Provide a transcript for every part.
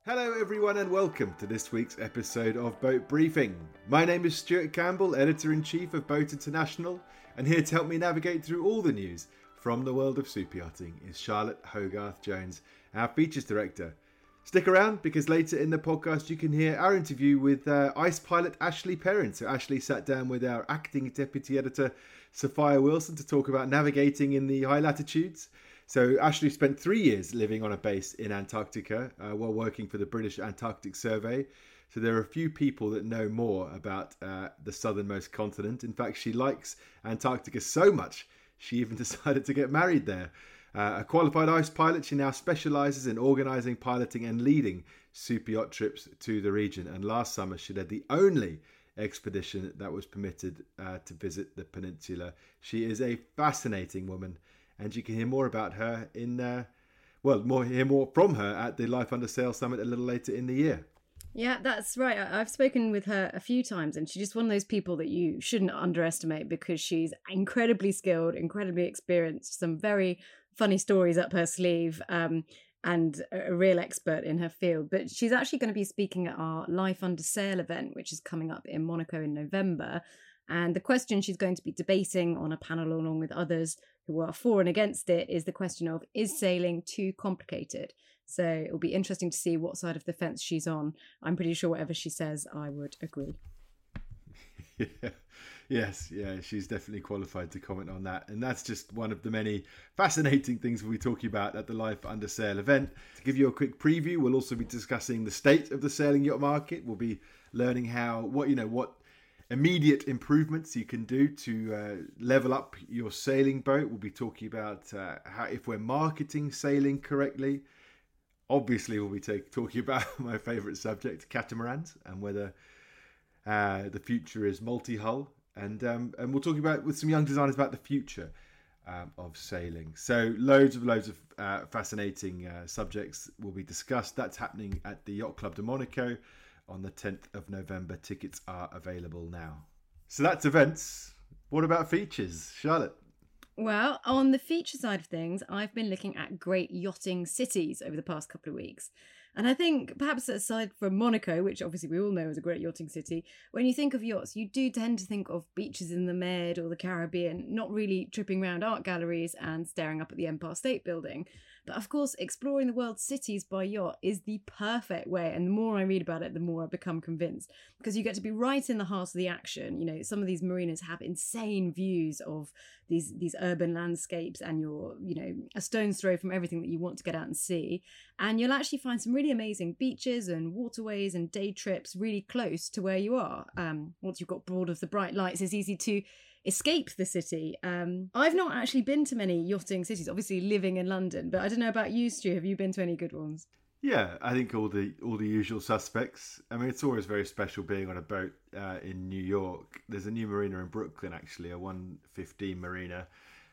Hello everyone and welcome to this week's episode of Boat Briefing. My name is Stuart Campbell, Editor-in-Chief of Boat International, and here to help me navigate through all the news from the world of super yachting is Charlotte Hogarth-Jones, our Features Director. Stick around because later in the podcast you can hear our interview with ice pilot Ashley Perrin. So Ashley sat down with our Acting Deputy Editor Sophia Wilson to talk about navigating in the high latitudes. So Ashley spent 3 years living on a base in Antarctica while working for the British Antarctic Survey. So there are a few people that know more about the southernmost continent. In fact, she likes Antarctica so much, she even decided to get married there. A qualified ice pilot, she now specialises in organising, piloting and leading super yacht trips to the region. And last summer, she led the only expedition that was permitted to visit the peninsula. She is a fascinating woman. And you can hear more about her hear more from her at the Life Under Sail Summit a little later in the year. Yeah, that's right. I've spoken with her a few times and she's just one of those people that you shouldn't underestimate because she's incredibly skilled, incredibly experienced, some very funny stories up her sleeve, and a real expert in her field. But she's actually going to be speaking at our Life Under Sail event, which is coming up in Monaco in November. And the question she's going to be debating on a panel along with others who are for and against it is the question of, is sailing too complicated? So it'll be interesting to see what side of the fence she's on. I'm pretty sure whatever she says, I would agree. Yes, she's definitely qualified to comment on that. And that's just one of the many fascinating things we'll be talking about at the Life Under Sail event. To give you a quick preview, we'll also be discussing the state of the sailing yacht market. We'll be learning what immediate improvements you can do to level up your sailing boat. We'll be talking about how, if we're marketing sailing correctly. Obviously, we'll be talking about my favourite subject, catamarans, and whether the future is multi-hull. And we'll talk about with some young designers about the future of sailing. So loads of fascinating subjects will be discussed. That's happening at the Yacht Club de Monaco on the 10th of November. Tickets are available now. So that's events. What about features, Charlotte? Well, on the feature side of things, I've been looking at great yachting cities over the past couple of weeks. And I think perhaps aside from Monaco, which obviously we all know is a great yachting city, when you think of yachts, you do tend to think of beaches in the Med or the Caribbean, not really tripping around art galleries and staring up at the Empire State Building. But of course, exploring the world's cities by yacht is the perfect way. And the more I read about it, the more I become convinced. Because you get to be right in the heart of the action. You know, some of these marinas have insane views of these urban landscapes, and you're, a stone's throw from everything that you want to get out and see. And you'll actually find some really amazing beaches and waterways and day trips really close to where you are. Once you've got bored of the bright lights, it's easy to escape the city. I've not actually been to many yachting cities, obviously living in London, but I don't know about you, Stu. Have you been to any good ones? Yeah, I think all the usual suspects. I mean, it's always very special being on a boat in New York. There's a new marina in Brooklyn, actually, a 115 marina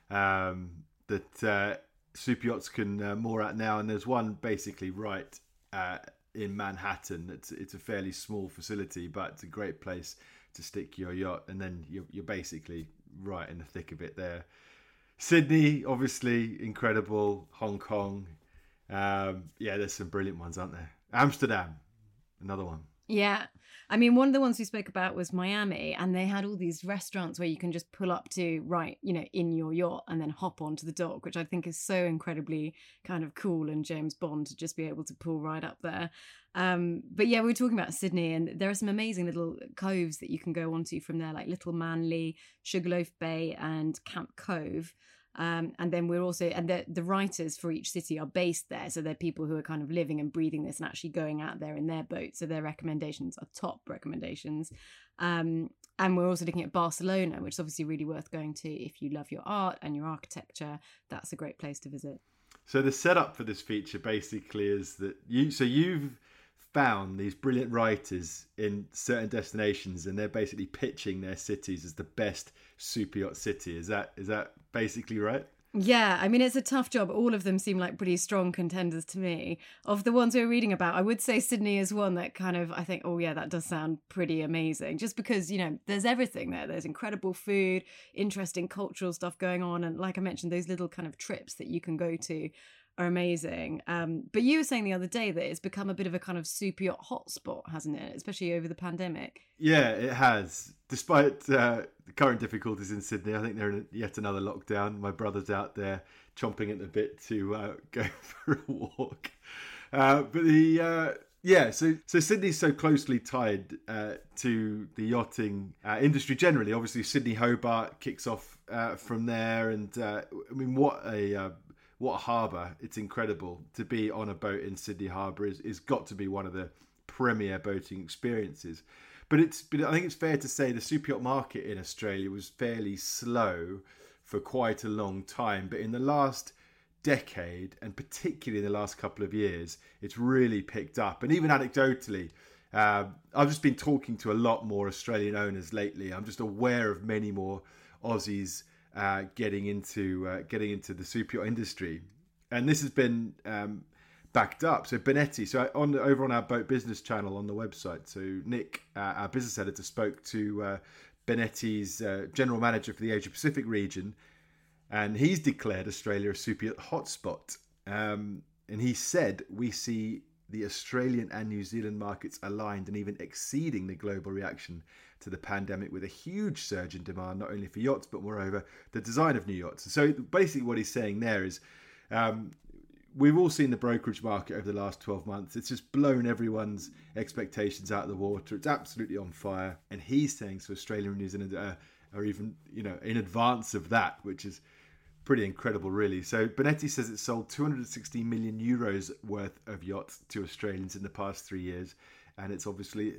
that super yachts can moor at now. And there's one basically right in Manhattan. It's a fairly small facility, but it's a great place to stick your yacht, and then you're basically right in the thick of it there. Sydney, obviously incredible. Hong Kong, there's some brilliant ones, aren't there? Amsterdam, another one. Yeah, I mean, one of the ones we spoke about was Miami, and they had all these restaurants where you can just pull up to in your yacht and then hop onto the dock, which I think is so incredibly kind of cool and James Bond to just be able to pull right up there. But yeah, we were talking about Sydney, and there are some amazing little coves that you can go onto from there, like Little Manly, Sugarloaf Bay and Camp Cove. And then we're also, and the writers for each city are based there. So they're people who are kind of living and breathing this and actually going out there in their boat. So their recommendations are top recommendations. And we're also looking at Barcelona, which is obviously really worth going to if you love your art and your architecture. That's a great place to visit. So the setup for this feature basically is that you've found these brilliant writers in certain destinations, and they're basically pitching their cities as the best super yacht city. Is that basically right? Yeah, I mean, it's a tough job. All of them seem like pretty strong contenders to me. Of the ones we're reading about, I would say Sydney is one that kind of, I think, oh yeah, that does sound pretty amazing. Just because, there's everything there. There's incredible food, interesting cultural stuff going on. And like I mentioned, those little kind of trips that you can go to are amazing. But you were saying the other day that it's become a bit of a kind of super yacht hotspot, hasn't it? Especially over the pandemic. Yeah, it has. Despite the current difficulties in Sydney, I think they're in yet another lockdown. My brother's out there chomping at the bit to go for a walk. So Sydney's so closely tied to the yachting industry generally. Obviously, Sydney Hobart kicks off from there, and what a harbour! It's incredible to be on a boat in Sydney Harbour. Is got to be one of the premier boating experiences. But I think it's fair to say the super yacht market in Australia was fairly slow for quite a long time. But in the last decade, and particularly in the last couple of years, it's really picked up. And even anecdotally, I've just been talking to a lot more Australian owners lately. I'm just aware of many more Aussies getting into the super yacht industry, and this has been backed up. So Benetti, over on our Boat Business channel on the website, so Nick, our business editor, spoke to Benetti's general manager for the Asia Pacific region, and he's declared Australia a super yacht hotspot. And he said, we see the Australian and New Zealand markets aligned and even exceeding the global reaction to the pandemic, with a huge surge in demand, not only for yachts, but moreover, the design of new yachts. So basically what he's saying there is, we've all seen the brokerage market over the last 12 months. It's just blown everyone's expectations out of the water. It's absolutely on fire. And he's saying so Australia and New Zealand are even, in advance of that, which is pretty incredible, really. So Benetti says it sold 260 million euros worth of yachts to Australians in the past 3 years. And it's obviously,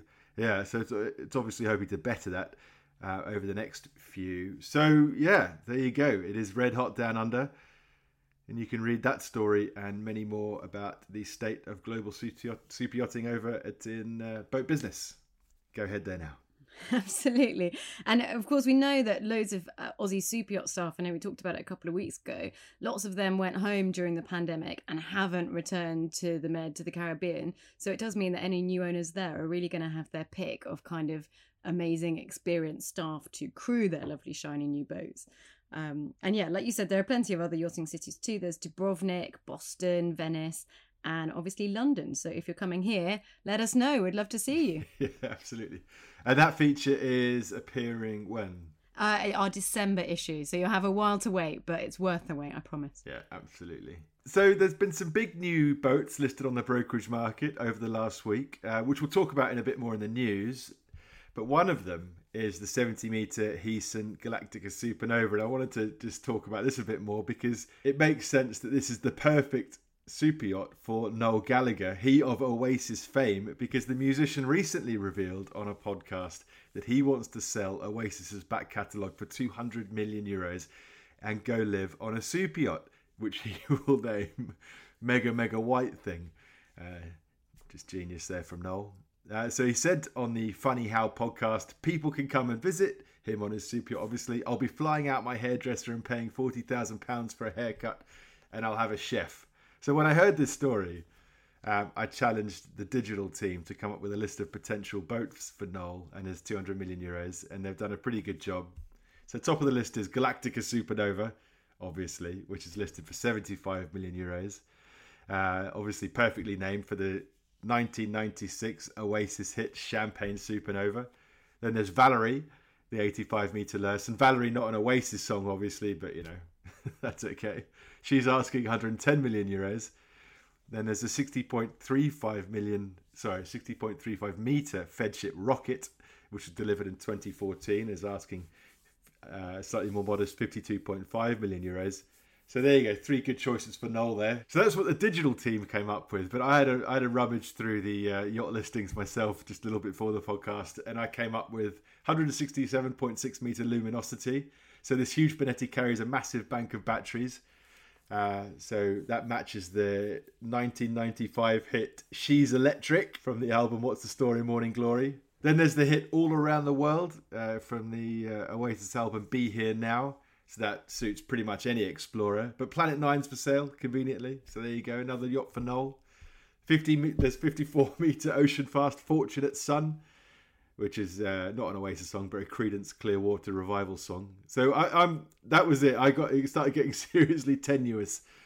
it's obviously hoping to better that over the next few. So, yeah, there you go. It is red hot down under. And you can read that story and many more about the state of global super yachting over in Boat Business. Go ahead there now. Absolutely. And of course, we know that loads of Aussie super yacht staff, I know we talked about it a couple of weeks ago, lots of them went home during the pandemic and haven't returned to the Med, to the Caribbean. So it does mean that any new owners there are really going to have their pick of kind of amazing, experienced staff to crew their lovely, shiny new boats. And yeah, like you said, there are plenty of other yachting cities too. There's Dubrovnik, Boston, Venice, and obviously London. So if you're coming here, let us know. We'd love to see you. Yeah, absolutely. And that feature is appearing when? Our December issue. So you'll have a while to wait, but it's worth the wait, I promise. Yeah, absolutely. So there's been some big new boats listed on the brokerage market over the last week, which we'll talk about in a bit more in the news. But one of them is the 70-metre Heeson Galactica Supernova. And I wanted to just talk about this a bit more because it makes sense that this is the perfect super yacht for Noel Gallagher, he of Oasis fame, because the musician recently revealed on a podcast that he wants to sell Oasis's back catalogue for 200 million euros and go live on a super yacht, which he will name Mega White Thing. Just genius there from Noel. So he said on the Funny How podcast, people can come and visit him on his super yacht, obviously. I'll be flying out my hairdresser and paying £40,000 for a haircut, and I'll have a chef. So when I heard this story, I challenged the digital team to come up with a list of potential boats for Noel and his 200 million euros, and they've done a pretty good job. So top of the list is Galactica Supernova, obviously, which is listed for 75 million euros. Obviously perfectly named for the 1996 Oasis hit Champagne Supernova. Then there's Valerie, the 85-metre Lursen. Valerie, not an Oasis song, obviously, but that's okay. She's asking 110 million euros. Then there's a 60.35 metre Fedship Rocket, which was delivered in 2014, is asking slightly more modest 52.5 million euros. So there you go, 3 good choices for Noel there. So that's what the digital team came up with. But I had a rummage through the yacht listings myself just a little bit before the podcast, and I came up with 167.6 metre Luminosity. So this huge Benetti carries a massive bank of batteries. So that matches the 1995 hit She's Electric from the album What's the Story, Morning Glory. Then there's the hit All Around the World from the Oasis album Be Here Now. So that suits pretty much any explorer. But Planet 9's for sale, conveniently. So there you go, another yacht for Noel. There's 54-metre Ocean Fast Fortunate Son, which is not an Oasis song, but a Creedence Clearwater Revival song. So that was it. It started getting seriously tenuous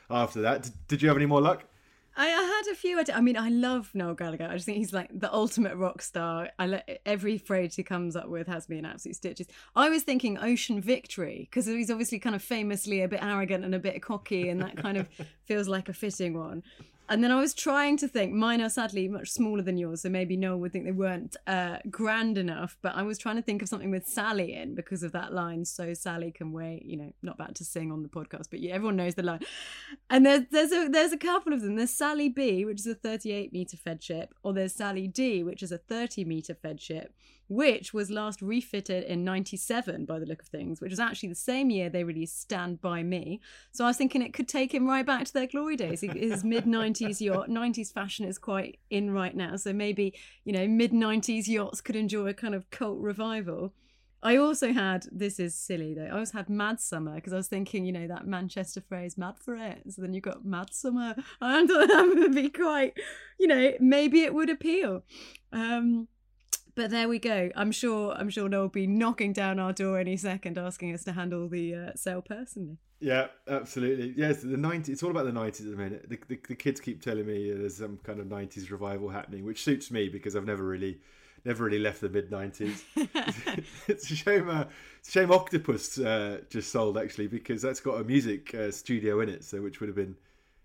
after that. Did you have any more luck? I had a few. I mean, I love Noel Gallagher. I just think he's like the ultimate rock star. Every phrase he comes up with has me in absolute stitches. I was thinking Ocean Victory, because he's obviously kind of famously a bit arrogant and a bit cocky, and that kind of feels like a fitting one. And then I was trying to think, mine are sadly much smaller than yours, so maybe Noel would think they weren't grand enough, but I was trying to think of something with Sally in because of that line, so Sally can wait, not about to sing on the podcast, but yeah, everyone knows the line. And there's a couple of them. There's Sally B, which is a 38-metre fed ship, or there's Sally D, which is a 30-metre fed ship, which was last refitted in 97 by the look of things, which was actually the same year they released Stand By Me. So I was thinking it could take him right back to their glory days. His mid-90s yacht, 90s fashion is quite in right now, so maybe, mid-90s yachts could enjoy a kind of cult revival. I also had, this is silly though, I also had Mad Summer, because I was thinking, that Manchester phrase, mad for it. So then you've got Mad Summer. I thought that would be quite, maybe it would appeal. But there we go. I'm sure Noel will be knocking down our door any second, asking us to handle the sale personally. Yeah, absolutely. Yes, the 90s. It's all about the 90s at the minute. The kids keep telling me there's some kind of 90s revival happening, which suits me because I've never really left the mid 90s. It's a shame Octopus just sold, actually, because that's got a music studio in it, so which would have been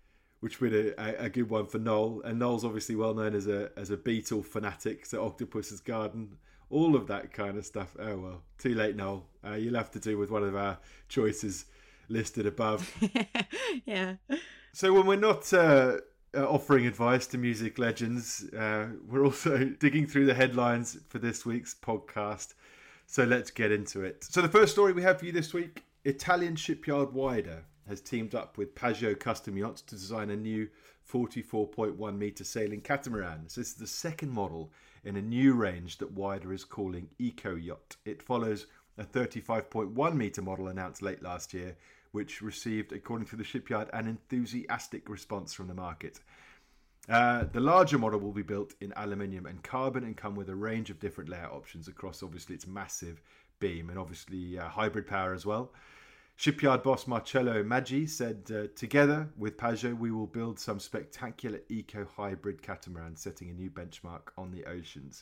a good one for Noel. And Noel's obviously well known as a Beatle fanatic, so Octopus's Garden, all of that kind of stuff. Oh well, too late, Noel. You'll have to do with one of our choices listed above. Yeah. So when we're not offering advice to music legends, we're also digging through the headlines for this week's podcast. So let's get into it. So the first story we have for you this week: Italian shipyard Wider has teamed up with Pajot Custom Yachts to design a new 44.1 metre sailing catamaran. So this is the second model in a new range that Wider is calling Eco Yacht. It follows a 35.1 metre model announced late last year, which received, according to the shipyard, an enthusiastic response from the market. The larger model will be built in aluminium and carbon and come with a range of different layout options across, obviously, its massive beam and obviously hybrid power as well. Shipyard boss Marcello Maggi said, together with Pajot, we will build some spectacular eco-hybrid catamaran, setting a new benchmark on the oceans.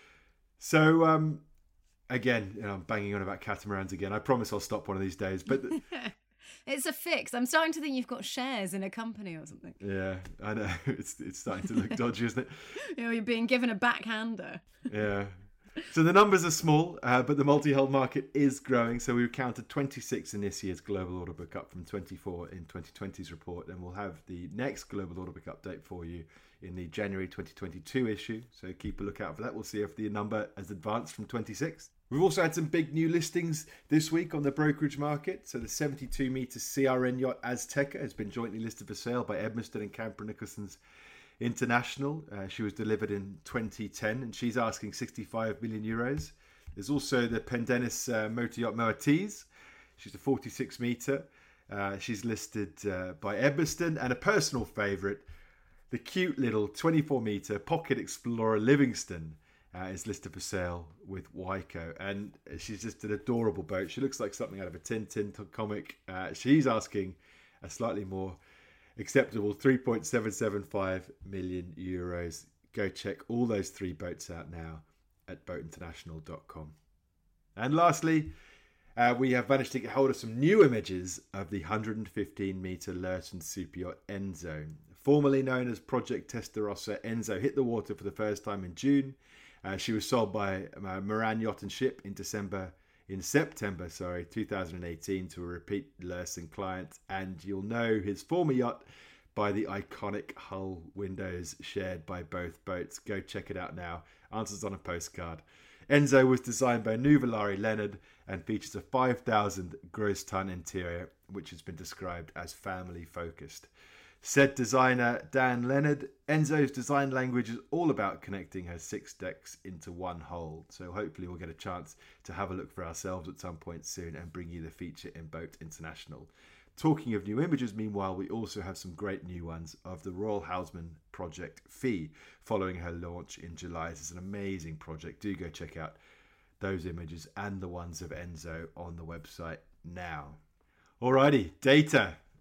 So, again, I'm banging on about catamarans again. I promise I'll stop one of these days. But it's a fix. I'm starting to think you've got shares in a company or something. Yeah, I know. It's starting to look dodgy, isn't it? You're being given a backhander. Yeah. So the numbers are small, but the multi-hull market is growing. So we counted 26 in this year's Global Order Book, up from 24 in 2020's report. And we'll have the next Global Order Book update for you in the January 2022 issue. So keep a lookout for that. We'll see if the number has advanced from 26. We've also had some big new listings this week on the brokerage market. So the 72-metre CRN yacht Azteca has been jointly listed for sale by Edmiston and Camper Nicholson's International. She was delivered in 2010 and she's asking 65 million euros. There's also the Pendennis motor yacht Moatiz. She's a 46 metre. She's listed by Edmiston, and a personal favourite, the cute little 24 metre Pocket Explorer Livingston is listed for sale with Waiko, and she's just an adorable boat. She looks like something out of a Tintin comic. She's asking a slightly more acceptable 3.775 million euros. Go check all those three boats out now at boatinternational.com. And lastly, we have managed to get hold of some new images of the 115 metre Lurton super yacht Enzo. Formerly known as Project Testarossa, Enzo hit the water for the first time in June. She was sold by Moran Yacht and Ship in September 2018 to a repeat Lurton client, and you'll know his former yacht by the iconic hull windows shared by both boats. Go check it out now. Answers on a postcard. Enzo was designed by Nuvolari Leonard and features a 5,000 gross ton interior, which has been described as family focused. Said designer Dan Leonard, Enzo's design language is all about connecting her 6 decks into one whole. So hopefully we'll get a chance to have a look for ourselves at some point soon and bring you the feature in Boat International. Talking of new images, meanwhile, we also have some great new ones of the Royal Houseman project Fee following her launch in July. This is an amazing project. Do go check out those images and the ones of Enzo on the website now. Alrighty, data.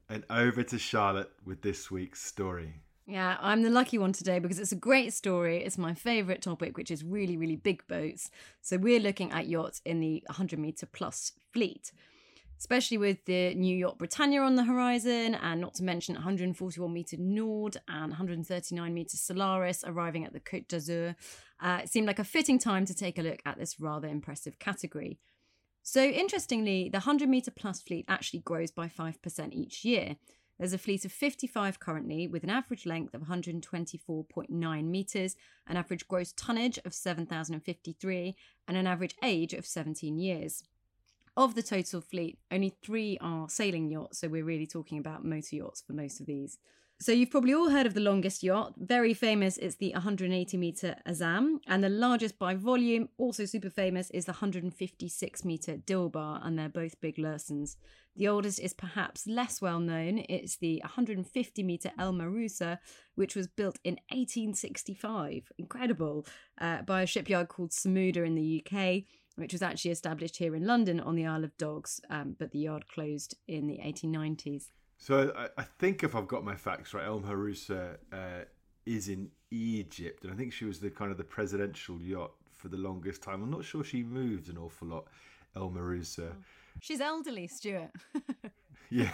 And over to Charlotte with this week's story. Yeah, I'm the lucky one today because it's a great story. It's my favourite topic, which is really, really big boats. So we're looking at yachts in the 100-metre plus fleet, especially with the new yacht Britannia on the horizon, and not to mention 141-metre Nord and 139-metre Solaris arriving at the Côte d'Azur. It seemed like a fitting time to take a look at this rather impressive category. So interestingly, the 100-metre plus fleet actually grows by 5% each year. There's a fleet of 55 currently, with an average length of 124.9 metres, an average gross tonnage of 7,053, and an average age of 17 years. Of the total fleet, only 3 are sailing yachts, so we're really talking about motor yachts for most of these. So you've probably all heard of the longest yacht. Very famous, it's the 180-metre Azam, and the largest by volume, also super famous, is the 156-metre Dilbar, and they're both big Lursens. The oldest is perhaps less well known. It's the 150-metre El Marusa, which was built in 1865, incredible, by a shipyard called Samuda in the UK, which was actually established here in London on the Isle of Dogs, but the yard closed in the 1890s. So I think if I've got my facts right, El Marusa is in Egypt, and I think she was the kind of the presidential yacht for the longest time. I'm not sure she moved an awful lot, El Marusa. Oh. She's elderly, Stuart. Yeah,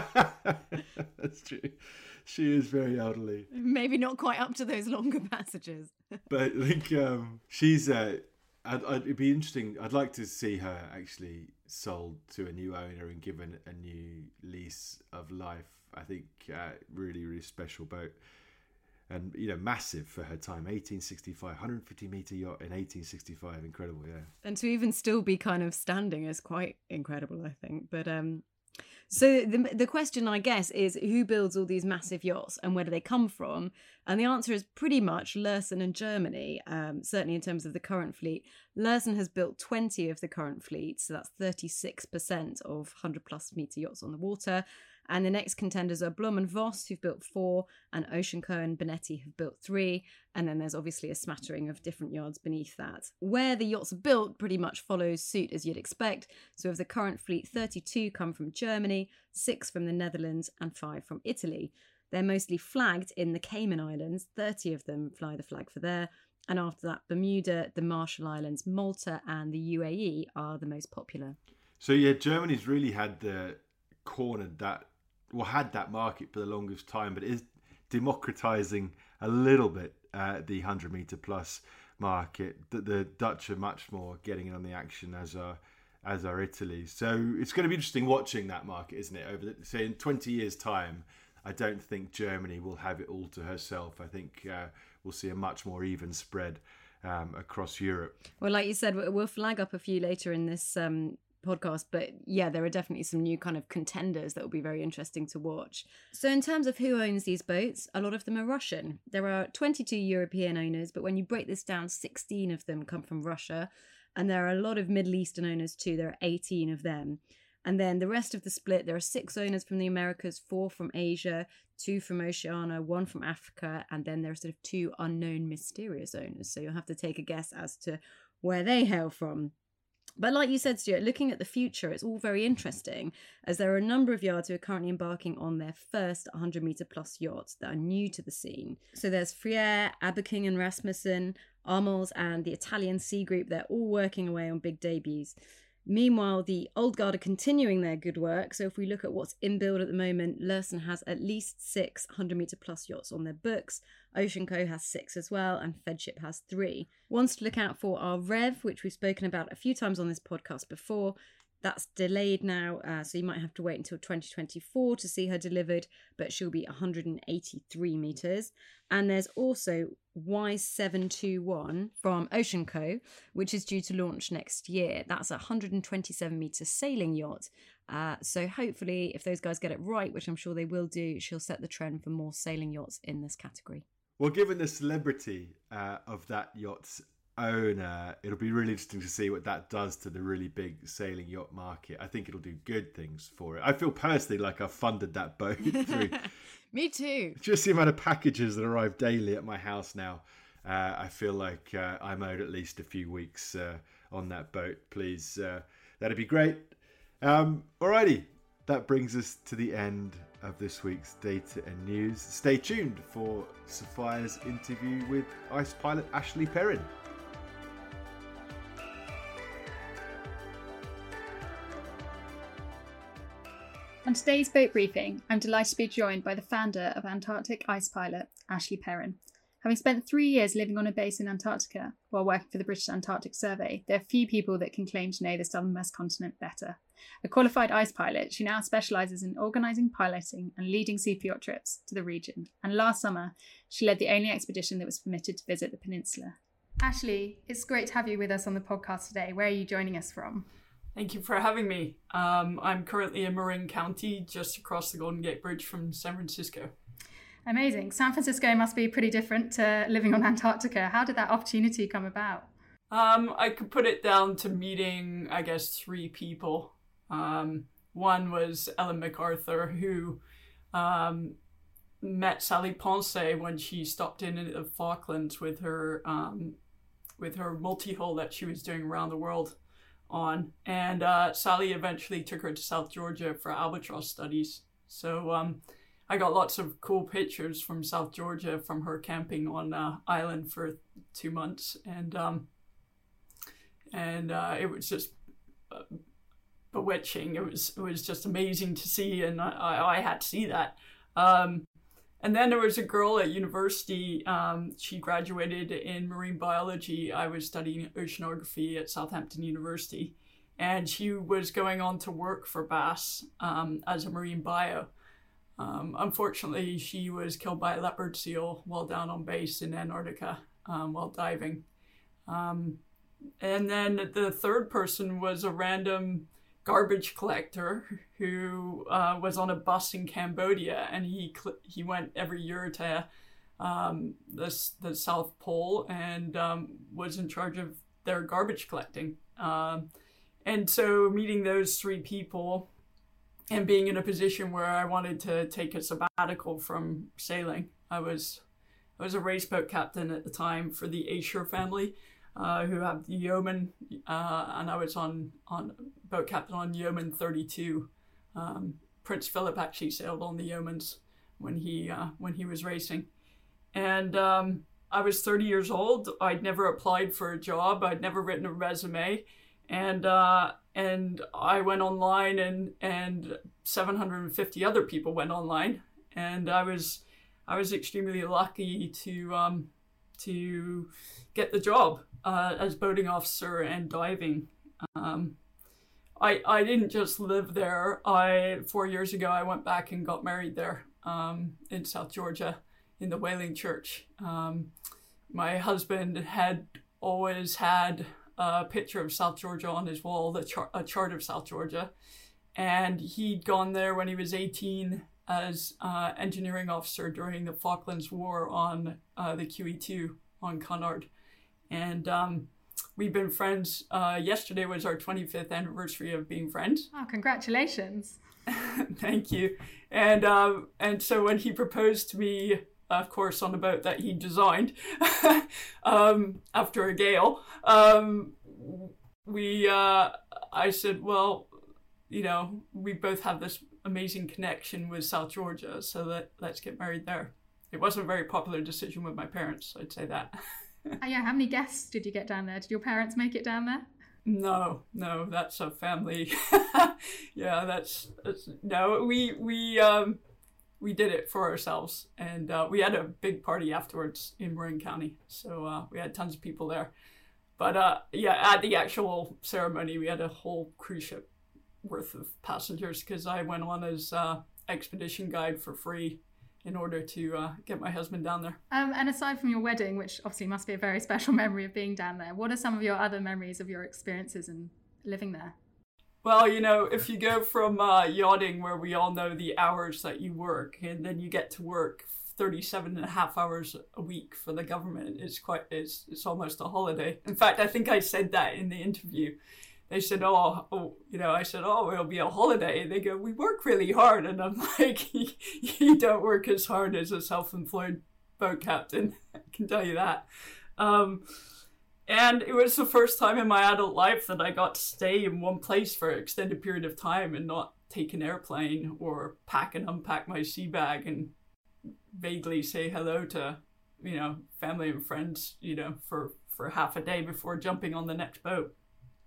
that's true. She is very elderly. Maybe not quite up to those longer passages. But I think she's... it'd be interesting. I'd like to see her actually sold to a new owner and given a new lease of life. I think really, really special boat, and massive for her time. 1865, 150-metre yacht in 1865, incredible, yeah. And to even still be kind of standing is quite incredible, I think. But so the question, I guess, is who builds all these massive yachts and where do they come from? And the answer is pretty much Lursen and Germany, certainly in terms of the current fleet. Lursen has built 20 of the current fleet, so that's 36% of 100-plus metre yachts on the water. And the next contenders are Blom and Voss, who've built 4, and Ocean Co and Benetti have built 3. And then there's obviously a smattering of different yards beneath that. Where the yachts are built pretty much follows suit, as you'd expect. So of the current fleet, 32 come from Germany, 6 from the Netherlands, and 5 from Italy. They're mostly flagged in the Cayman Islands. 30 of them fly the flag for there. And after that, Bermuda, the Marshall Islands, Malta, and the UAE are the most popular. So yeah, Germany's really had had that market for the longest time, but it is democratizing a little bit the 100-metre plus market. The Dutch are much more getting in on the action, as are Italy. So it's going to be interesting watching that market, isn't it? So in 20 years' time, I don't think Germany will have it all to herself. I think we'll see a much more even spread across Europe. Well, like you said, we'll flag up a few later in this podcast, but yeah, there are definitely some new kind of contenders that will be very interesting to watch. So in terms of who owns these boats, a lot of them are Russian. There are 22 European owners, but when you break this down, 16 of them come from Russia, and there are a lot of Middle Eastern owners too. There are 18 of them. And then the rest of the split, there are 6 owners from the Americas, 4 from Asia, 2 from Oceania, 1 from Africa, and then there are sort of 2 unknown mysterious owners. So you'll have to take a guess as to where they hail from. But like you said, Stuart, looking at the future, it's all very interesting, as there are a number of yards who are currently embarking on their first 100-metre plus yachts that are new to the scene. So there's Friere, Aberking and Rasmussen, Armels and the Italian Sea Group. They're all working away on big debuts. Meanwhile, the old guard are continuing their good work. So if we look at what's in build at the moment, Lursen has at least 6 100-metre plus yachts on their books. Ocean Co has 6 as well, and Fedship has 3. Ones to look out for are Rev, which we've spoken about a few times on this podcast before. That's delayed now, so you might have to wait until 2024 to see her delivered, but she'll be 183 metres. And there's also Y721 from Ocean Co, which is due to launch next year. That's a 127-metre sailing yacht. So hopefully, if those guys get it right, which I'm sure they will do, she'll set the trend for more sailing yachts in this category. Well, given the celebrity of that yacht's owner, it'll be really interesting to see what that does to the really big sailing yacht market. I think it'll do good things for it. I feel personally like I've funded that boat through. Me too. Just the amount of packages that arrive daily at my house now. I feel like I'm owed at least a few weeks on that boat. Please, that'd be great. Alrighty. That brings us to the end of this week's Data and News. Stay tuned for Sophia's interview with ice pilot Ashley Perrin. On today's boat briefing, I'm delighted to be joined by the founder of Antarctic Ice Pilot, Ashley Perrin. Having spent 3 years living on a base in Antarctica while working for the British Antarctic Survey, there are few people that can claim to know the southernmost continent better. A qualified ice pilot, she now specialises in organising, piloting and leading super yacht trips to the region. And last summer, she led the only expedition that was permitted to visit the peninsula. Ashley, it's great to have you with us on the podcast today. Where are you joining us from? Thank you for having me. I'm currently in Marin County, just across the Golden Gate Bridge from San Francisco. Amazing. San Francisco must be pretty different to living on Antarctica. How did that opportunity come about? I could put it down to meeting, I guess, 3 people. One was Ellen MacArthur, who met Sally Ponce when she stopped in the Falklands with her multi-hull that she was doing around the world on. And Sally eventually took her to South Georgia for albatross studies. So I got lots of cool pictures from South Georgia from her camping on island for 2 months, and it was just bewitching. It was just amazing to see, and I had to see that. And then there was a girl at university. She graduated in marine biology. I was studying oceanography at Southampton University, and she was going on to work for BASS as a marine bio. Unfortunately, she was killed by a leopard seal while down on base in Antarctica while diving. And then the third person was a random garbage collector who was on a bus in Cambodia, and he went every year to the South Pole and was in charge of their garbage collecting. And so meeting those 3 people and being in a position where I wanted to take a sabbatical from sailing. I was a race boat captain at the time for the Aesher family, who have the Yeoman, and I was on boat captain on Yeoman 32. Prince Philip actually sailed on the Yeomans when he was racing, and I was 30 years old. I'd never applied for a job. I'd never written a resume. And I went online, and 750 other people went online, and I was extremely lucky to get the job as boating officer and diving. I didn't just live there. 4 years ago I went back and got married there in South Georgia in the Whaling Church. My husband had always had a picture of South Georgia on his wall, a chart of South Georgia, and he'd gone there when he was 18 as engineering officer during the Falklands War on the QE2 on Cunard, and we've been friends. Yesterday was our 25th anniversary of being friends. Oh, congratulations. Thank you. And so when he proposed to me, of course, on the boat that he designed after a gale, I said, well, we both have this amazing connection with South Georgia, so let's get married there. It wasn't a very popular decision with my parents, I'd say that. Yeah, how many guests did you get down there? Did your parents make it down there? No, that's a family. Yeah, that's no. We did it for ourselves, and we had a big party afterwards in Marin County. So we had tons of people there. But at the actual ceremony, we had a whole cruise ship worth of passengers because I went on as expedition guide for free in order to get my husband down there. And aside from your wedding, which obviously must be a very special memory of being down there, what are some of your other memories of your experiences in living there? Well, if you go from yachting, where we all know the hours that you work, and then you get to work 37 and a half hours a week for the government, it's almost a holiday. In fact, I think I said that in the interview. They said, I said, it'll be a holiday. And they go, we work really hard. And I'm like, you don't work as hard as a self-employed boat captain. I can tell you that. And it was the first time in my adult life that I got to stay in one place for an extended period of time and not take an airplane or pack and unpack my sea bag and vaguely say hello to, family and friends, for half a day before jumping on the next boat.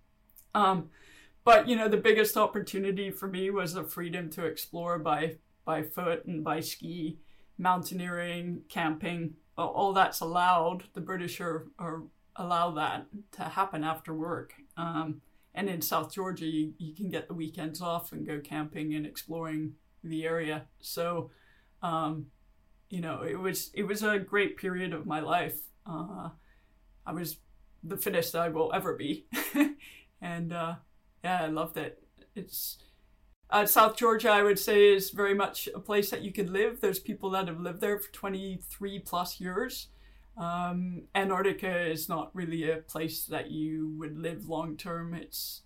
But, the biggest opportunity for me was the freedom to explore by foot and by ski, mountaineering, camping. All that's allowed. The British are allow that to happen after work. And in South Georgia, you can get the weekends off and go camping and exploring the area. So, it was a great period of my life. I was the fittest I will ever be. And I loved it. It's South Georgia, I would say, is very much a place that you could live. There's people that have lived there for 23 plus years. Antarctica is not really a place that you would live long term. It's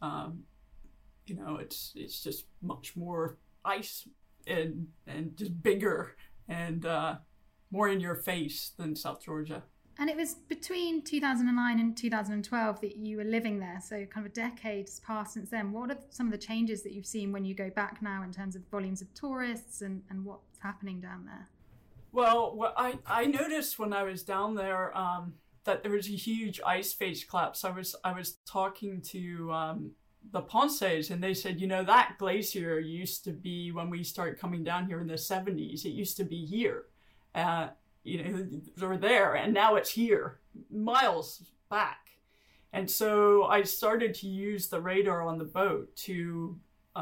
it's just much more ice and just bigger and more in your face than South Georgia. And it was between 2009 and 2012 that you were living there. So kind of a decade has passed since then. What are some of the changes that you've seen when you go back now in terms of volumes of tourists and what's happening down there? Well, what I noticed when I was down there that there was a huge ice face collapse. I was talking to the Ponces, and they said, that glacier used to be, when we started coming down here in the 70s, it used to be here. They're there, and now it's here, miles back. And so I started to use the radar on the boat to,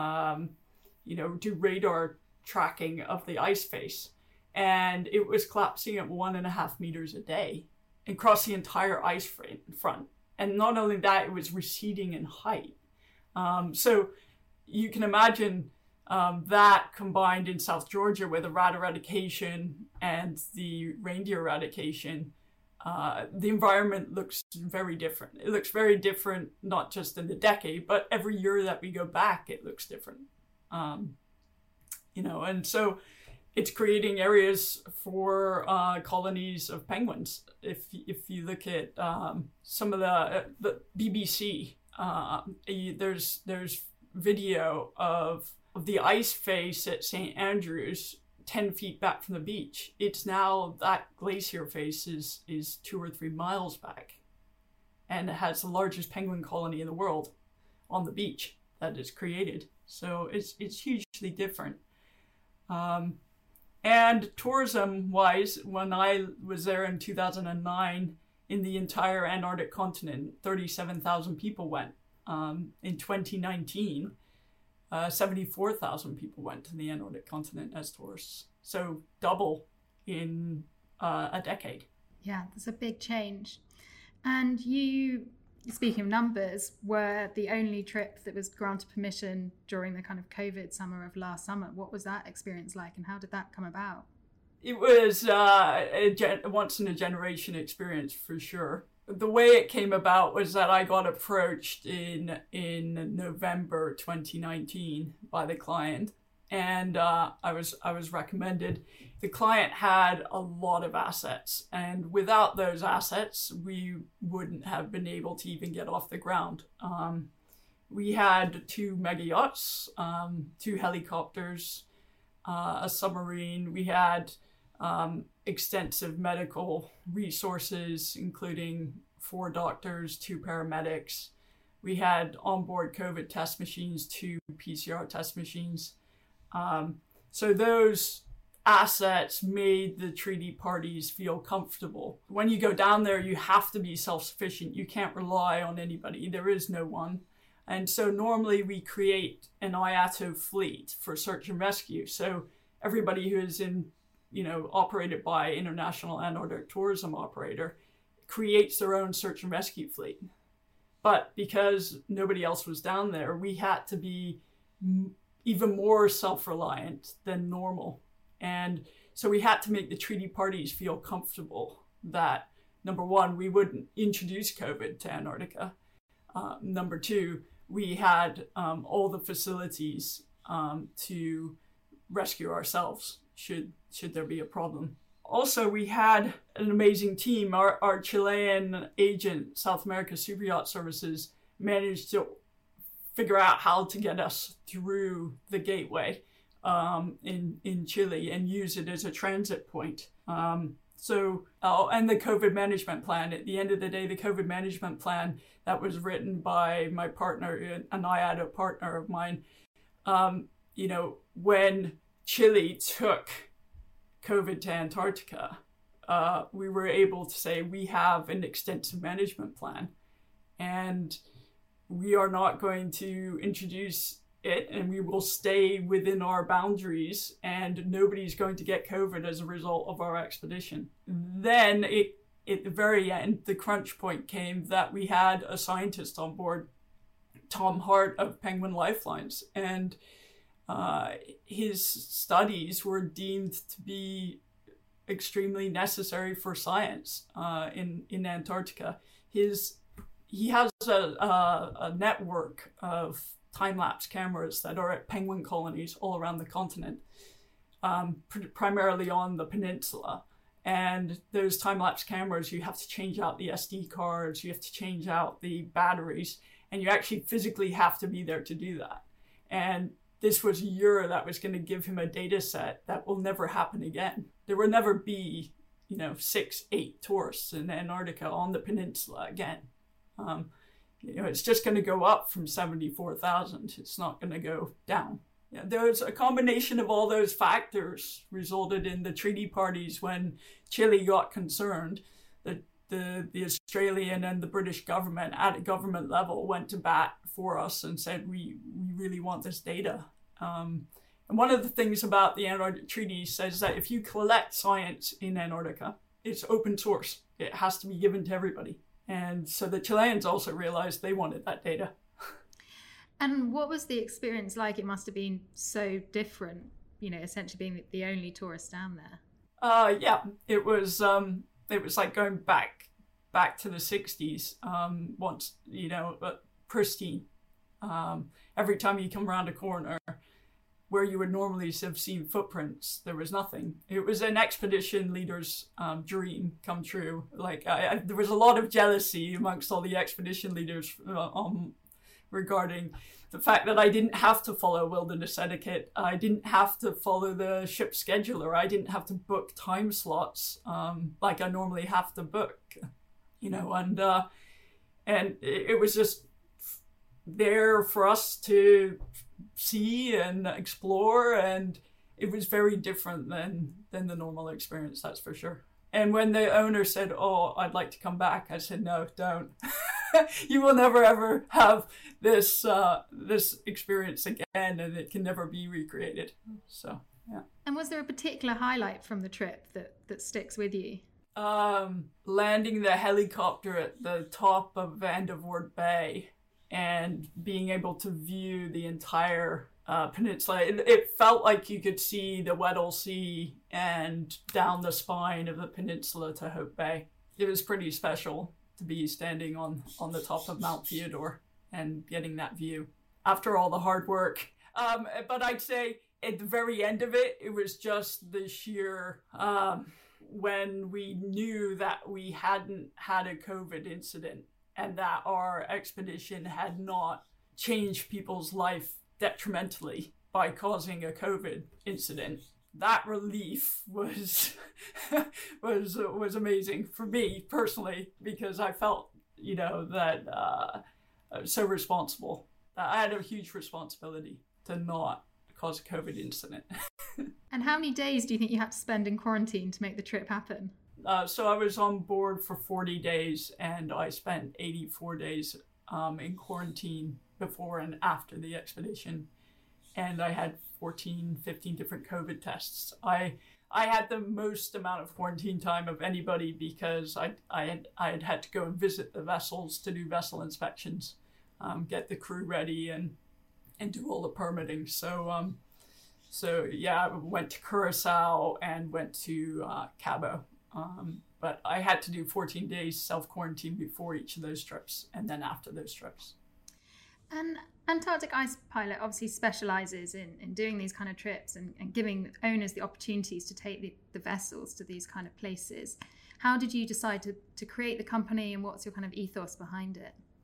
do radar tracking of the ice face. And it was collapsing at 1.5 meters a day across the entire ice front. And not only that, it was receding in height. So you can imagine that combined in South Georgia with the rat eradication and the reindeer eradication, the environment looks very different. It looks very different, not just in the decade, but every year that we go back, it looks different. And so it's creating areas for colonies of penguins. If you look at some of the BBC, there's video of the ice face at St. Andrews 10 feet back from the beach. It's now, that glacier face is 2 or 3 miles back, and it has the largest penguin colony in the world on the beach that is created. So it's hugely different. And tourism-wise, when I was there in 2009, in the entire Antarctic continent, 37,000 people went. In 2019, 74,000 people went to the Antarctic continent as tourists. So double in a decade. Yeah, that's a big change. And you, speaking of numbers, were the only trip that was granted permission during the kind of COVID summer of last summer. What was that experience like, and how did that come about? It was a once in a generation experience for sure. The way it came about was that I got approached in November 2019 by the client, and I was recommended. The client had a lot of assets, and without those assets, we wouldn't have been able to even get off the ground. We had 2 mega yachts, 2 helicopters, a submarine. We had extensive medical resources, including 4 doctors, 2 paramedics. We had onboard COVID test machines, 2 PCR test machines. So those assets made the treaty parties feel comfortable. When you go down there, you have to be self-sufficient. You can't rely on anybody. There is no one. And so normally we create an IATO fleet for search and rescue. So everybody who is operated by International Antarctic Tourism Operator creates their own search and rescue fleet. But because nobody else was down there, we had to be even more self-reliant than normal. And so we had to make the treaty parties feel comfortable that, number one, we wouldn't introduce COVID to Antarctica. Number 2, we had all the facilities to rescue ourselves should there be a problem. Also, we had an amazing team. Our Chilean agent, South America Superyacht Services, managed to figure out how to get us through the gateway in Chile and use it as a transit point. And the COVID management plan. At the end of the day, the COVID management plan that was written by my partner, an IATA partner of mine, when Chile took COVID to Antarctica, we were able to say we have an extensive management plan, and we are not going to introduce it, and we will stay within our boundaries, and nobody's going to get COVID as a result of our expedition. Then at the very end, the crunch point came that we had a scientist on board, Tom Hart of Penguin Lifelines, and his studies were deemed to be extremely necessary for science in Antarctica. He has a network of time-lapse cameras that are at penguin colonies all around the continent, primarily on the peninsula. And those time-lapse cameras, you have to change out the SD cards, you have to change out the batteries, and you actually physically have to be there to do that. And this was a year that was going to give him a data set that will never happen again. There will never be, 6-8 tourists in Antarctica on the peninsula again. It's just going to go up from 74,000. It's not going to go down. Yeah, there's a combination of all those factors resulted in the treaty parties when Chile got concerned. The Australian and the British government at a government level went to bat for us and said, we really want this data. And one of the things about the Antarctic Treaty says that if you collect science in Antarctica, it's open source. It has to be given to everybody. And so the Chileans also realized they wanted that data. And what was the experience like? It must have been so different, essentially being the only tourist down there. Yeah, it was like going back to the 60s, once, pristine. Every time you come around a corner where you would normally have seen footprints, there was nothing. It was an expedition leader's dream come true. Like there was a lot of jealousy amongst all the expedition leaders regarding the fact that I didn't have to follow wilderness etiquette. I didn't have to follow the ship scheduler. I didn't have to book time slots like I normally have to book, and it was just there for us to see and explore, and it was very different than the normal experience, that's for sure. And when the owner said, "Oh, I'd like to come back," I said, "No, don't." You will never ever have this experience again, and it can never be recreated. So yeah. And was there a particular highlight from the trip that sticks with you? Landing the helicopter at the top of Van der Voort Bay and being able to view the entire peninsula. It felt like you could see the Weddell Sea and down the spine of the peninsula to Hope Bay. It was pretty special to be standing on the top of Mount Theodore and getting that view after all the hard work. But I'd say at the very end of it, it was just the sheer, when we knew that we hadn't had a COVID incident and that our expedition had not changed people's life detrimentally by causing a COVID incident. That relief was was amazing for me personally, because I felt, that I was so responsible. I had a huge responsibility to not cause a COVID incident. And how many days do you think you had to spend in quarantine to make the trip happen? So I was on board for 40 days, and I spent 84 days in quarantine before and after the expedition. And I had 15 different COVID tests. I had the most amount of quarantine time of anybody because I had to go and visit the vessels to do vessel inspections, get the crew ready and do all the permitting. So yeah, I went to Curacao and went to Cabo. But I had to do 14 days self-quarantine before each of those trips and then after those trips. And Antarctic Ice Pilot obviously specialises in doing these kind of trips and giving owners the opportunities to take the vessels to these kind of places. How did you decide to create the company, and what's your kind of ethos behind it?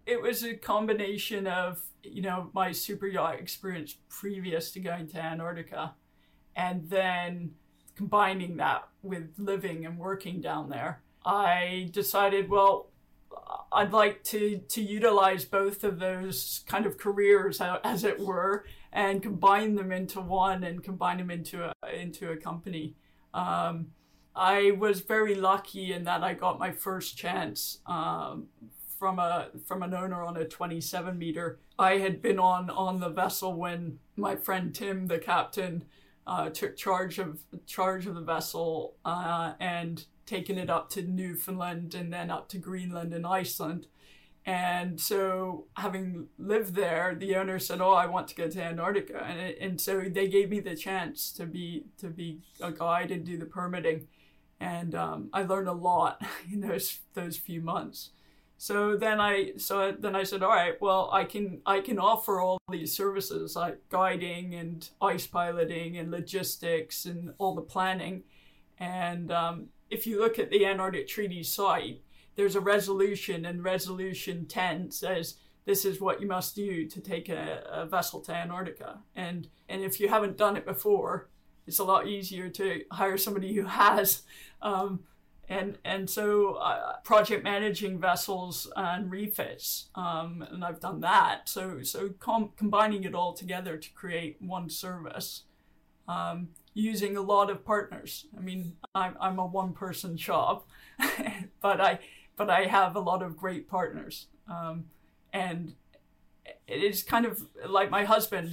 it was a combination of, my super yacht experience previous to going to Antarctica, and then combining that with living and working down there. I decided, well, I'd like to utilize both of those kind of careers, as it were, and combine them into one and combine them into a company. I was very lucky in that I got my first chance from an owner on a 27 meter. I had been on the vessel when my friend Tim, the captain, took charge of the vessel and taken it up to Newfoundland and then up to Greenland and Iceland. And so, having lived there, the owner said, "Oh, I want to go to Antarctica," and so they gave me the chance to be a guide and do the permitting, and I learned a lot in those few months. So then I said, all right, well, I can offer all these services like guiding and ice piloting and logistics and all the planning. And if you look at the Antarctic Treaty site, there's a resolution, and Resolution 10 says this is what you must do to take a vessel to Antarctica. And if you haven't done it before, it's a lot easier to hire somebody who has. And so project managing vessels and refits, and I've done that. So combining it all together to create one service, using a lot of partners. I mean, I'm a one-person shop, but I have a lot of great partners, and it is kind of like my husband.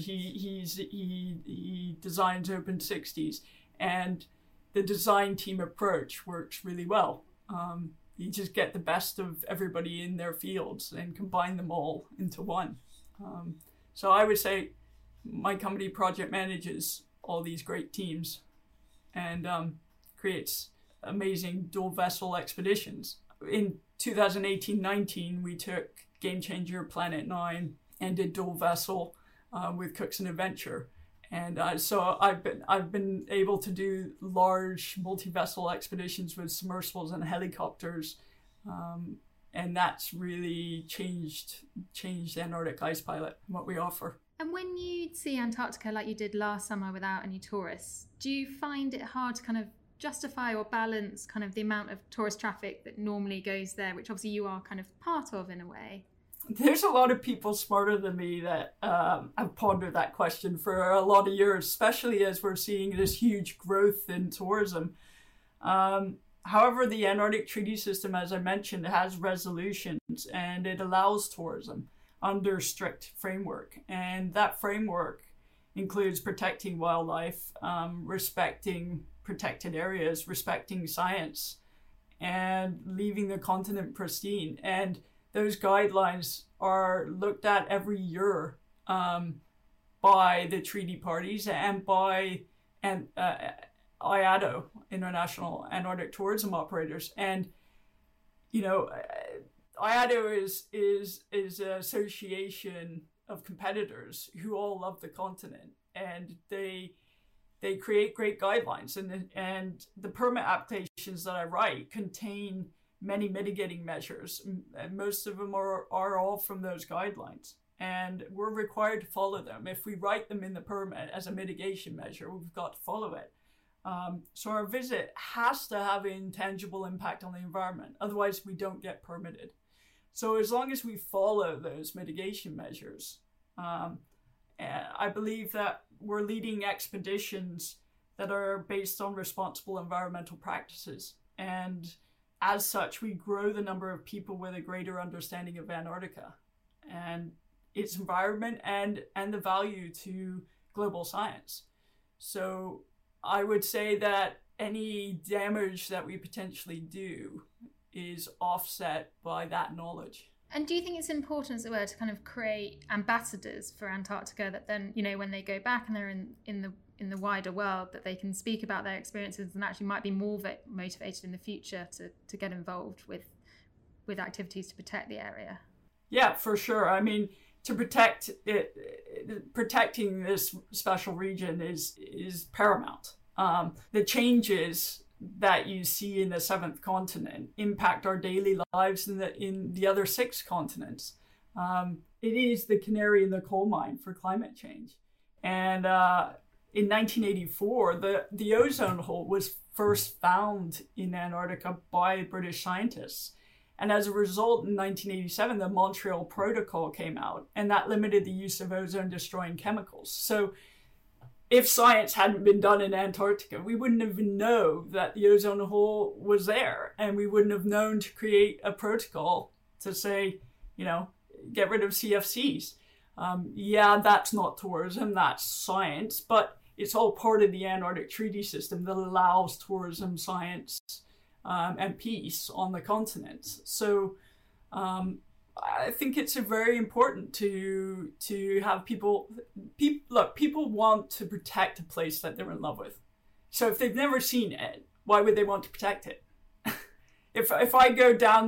He designs Open 60s, and the design team approach works really well. You just get the best of everybody in their fields and combine them all into one. So I would say my company project manages all these great teams and creates amazing dual vessel expeditions. In 2018-19, we took Game Changer Planet 9 and did dual vessel with Cookson Adventure. And so I've been able to do large multi-vessel expeditions with submersibles and helicopters, and that's really changed Antarctic Ice Pilot and what we offer. And when you see Antarctica like you did last summer without any tourists, do you find it hard to kind of justify or balance kind of the amount of tourist traffic that normally goes there, which obviously you are kind of part of in a way? There's a lot of people smarter than me that have pondered that question for a lot of years, especially as we're seeing this huge growth in tourism. However, the Antarctic Treaty System, as I mentioned, has resolutions, and it allows tourism under strict framework. And that framework includes protecting wildlife, respecting protected areas, respecting science, and leaving the continent pristine. And those guidelines are looked at every year by the treaty parties and by IATO, International Antarctic Tourism Operators. And, IATO is an association of competitors who all love the continent, and they create great guidelines. And the permit applications that I write contain many mitigating measures, and most of them are all from those guidelines, and we're required to follow them. If we write them in the permit as a mitigation measure, we've got to follow it. So our visit has to have an intangible impact on the environment, otherwise we don't get permitted. So as long as we follow those mitigation measures, I believe that we're leading expeditions that are based on responsible environmental practices, and as such, we grow the number of people with a greater understanding of Antarctica and its environment and the value to global science. So I would say that any damage that we potentially do is offset by that knowledge. And do you think it's important, as it were, to kind of create ambassadors for Antarctica that then, when they go back and they're in the wider world, that they can speak about their experiences and actually might be more motivated in the future to get involved with activities to protect the area? Yeah, for sure. I mean, to protect it, protecting this special region is paramount. The changes that you see in the seventh continent impact our daily lives in the other six continents. It is the canary in the coal mine for climate change. And in 1984, the ozone hole was first found in Antarctica by British scientists. And as a result, in 1987, the Montreal Protocol came out, and that limited the use of ozone-destroying chemicals. So if science hadn't been done in Antarctica, we wouldn't even know that the ozone hole was there, and we wouldn't have known to create a protocol to say, get rid of CFCs. That's not tourism, that's science, but it's all part of the Antarctic Treaty System that allows tourism, science, and peace on the continent. So I think it's very important to have people want to protect a place that they're in love with. So if they've never seen it, why would they want to protect it? If I go down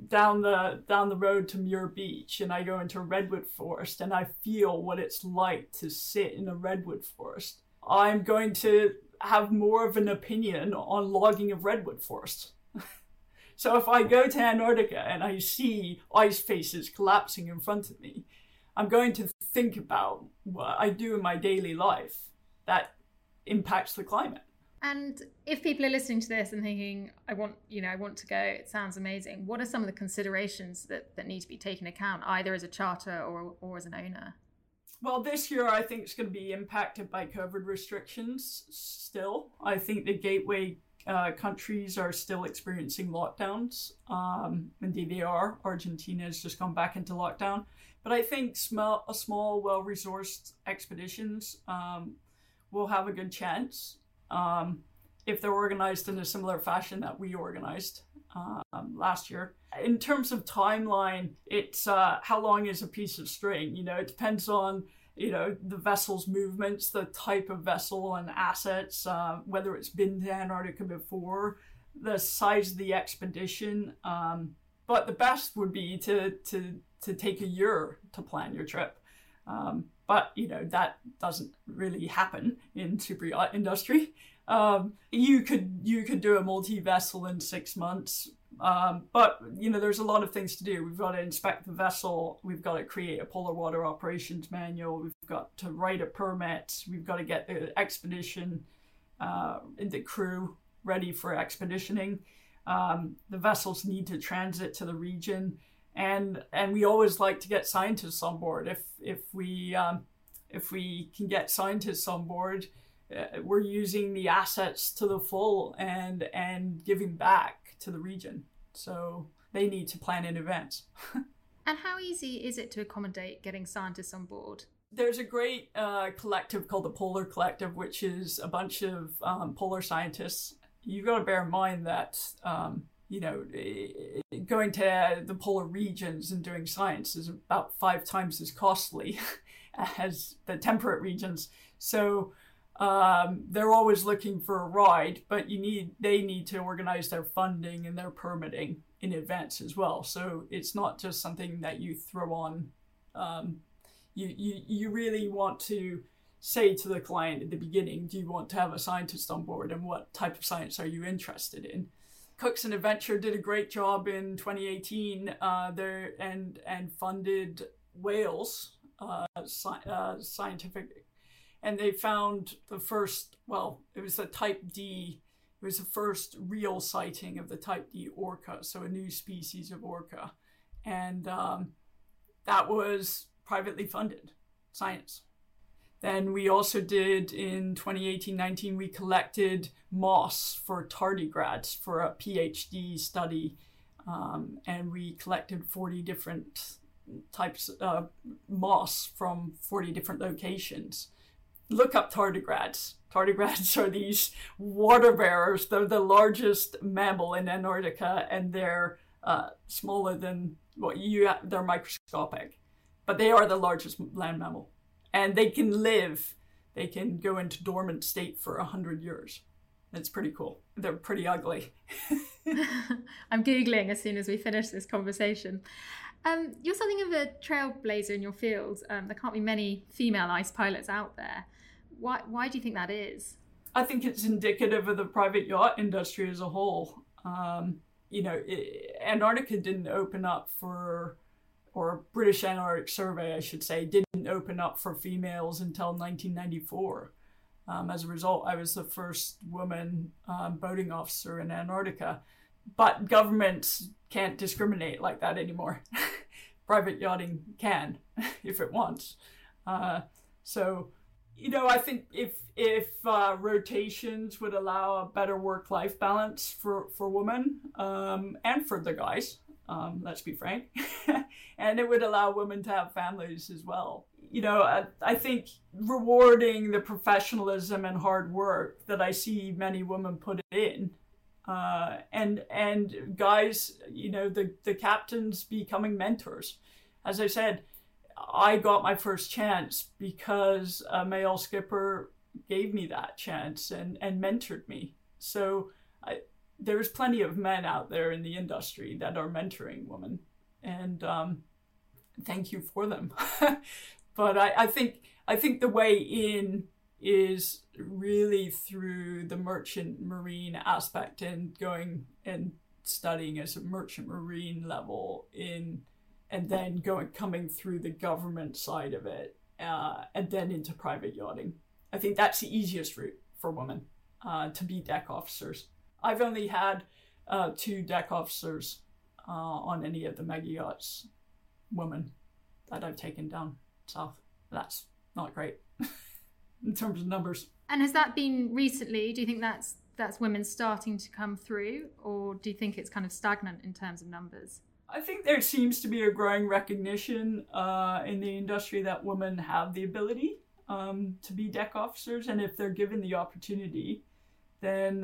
the road to Muir Beach and I go into a redwood forest and I feel what it's like to sit in a redwood forest, I'm going to have more of an opinion on logging of redwood forests. So if I go to Antarctica and I see ice faces collapsing in front of me, I'm going to think about what I do in my daily life that impacts the climate. And if people are listening to this and thinking, I want to go, it sounds amazing. What are some of the considerations that need to be taken account, either as a charter or as an owner? Well, this year I think it's going to be impacted by COVID restrictions still. I think the gateway countries are still experiencing lockdowns. Indeed they are. Argentina has just gone back into lockdown. But I think small, well-resourced expeditions will have a good chance if they're organized in a similar fashion that we organized last year. In terms of timeline, it's how long is a piece of string? It depends on the vessel's movements, the type of vessel and assets, whether it's been to Antarctica before, the size of the expedition. But the best would be to take a year to plan your trip. But that doesn't really happen in super yacht industry. You could do a multi-vessel in 6 months. But there's a lot of things to do. We've got to inspect the vessel. We've got to create a polar water operations manual. We've got to write a permit. We've got to get the expedition, the crew ready for expeditioning. The vessels need to transit to the region, and we always like to get scientists on board. If we can get scientists on board, we're using the assets to the full and giving back to the region. So they need to plan in advance. And how easy is it to accommodate getting scientists on board? There's a great collective called the Polar Collective, which is a bunch of polar scientists. You've got to bear in mind that going to the polar regions and doing science is about 5 times as costly as the temperate regions. So they're always looking for a ride, but they need to organize their funding and their permitting in advance as well. So it's not just something that you throw on. You really want to say to the client at the beginning, do you want to have a scientist on board, and what type of science are you interested in? Cookson Adventure did a great job in 2018 there and funded whales, scientific. And they found the first, it was the type D, it was the first real sighting of the type D orca, so a new species of orca. And that was privately funded science. Then we also did in 2018-19, we collected moss for tardigrades for a PhD study. And we collected 40 different types of moss from 40 different locations. Look up tardigrades. Tardigrades are these water bearers. They're the largest mammal in Antarctica, and they're smaller than they're microscopic, but they are the largest land mammal, and they can go into dormant state for 100 years. It's pretty cool. They're pretty ugly. I'm Googling as soon as we finish this conversation. You're something of a trailblazer in your field. There can't be many female ice pilots out there. Why do you think that is? I think it's indicative of the private yacht industry as a whole. Antarctica didn't open up for or British Antarctic Survey, I should say, didn't open up for females until 1994. As a result, I was the first woman boating officer in Antarctica. But governments can't discriminate like that anymore. Private yachting can, if it wants. So, I think if rotations would allow a better work-life balance for women and for the guys, let's be frank, and it would allow women to have families as well. I think rewarding the professionalism and hard work that I see many women put in, and guys, the captains becoming mentors. As I said, I got my first chance because a male skipper gave me that chance and mentored me. So there's plenty of men out there in the industry that are mentoring women, and thank you for them. But I think the way in is really through the merchant marine aspect and going and studying as a merchant marine level and then coming through the government side of it, and then into private yachting. I think that's the easiest route for women to be deck officers. I've only had 2 deck officers on any of the mega yachts, women, that I've taken down south. That's not great in terms of numbers. And has that been recently? Do you think that's women starting to come through, or do you think it's kind of stagnant in terms of numbers? I think there seems to be a growing recognition in the industry that women have the ability to be deck officers, and if they're given the opportunity, then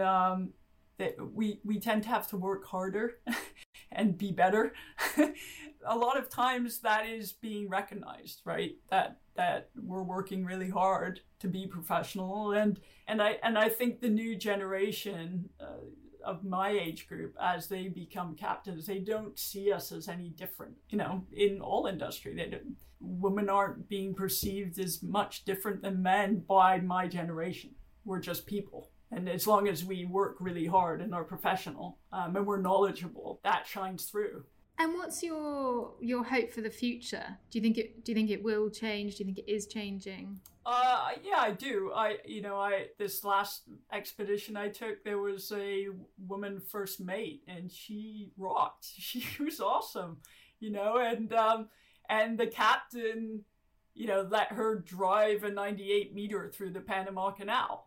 we tend to have to work harder and be better. A lot of times that is being recognized, right? That we're working really hard to be professional, and I think the new generation of my age group, as they become captains, they don't see us as any different. In all industry, women aren't being perceived as much different than men by my generation. We're just people. And as long as we work really hard and are professional and we're knowledgeable, that shines through. And what's your hope for the future? Do you think it will change? Do you think it is changing? Yeah, I do. This last expedition I took, there was a woman first mate, and she rocked. She was awesome, and the captain, let her drive a 98 meter through the Panama Canal.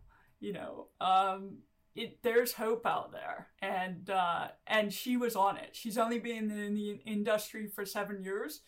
There's hope out there, and she was on it. She's only been in the industry for 7 years,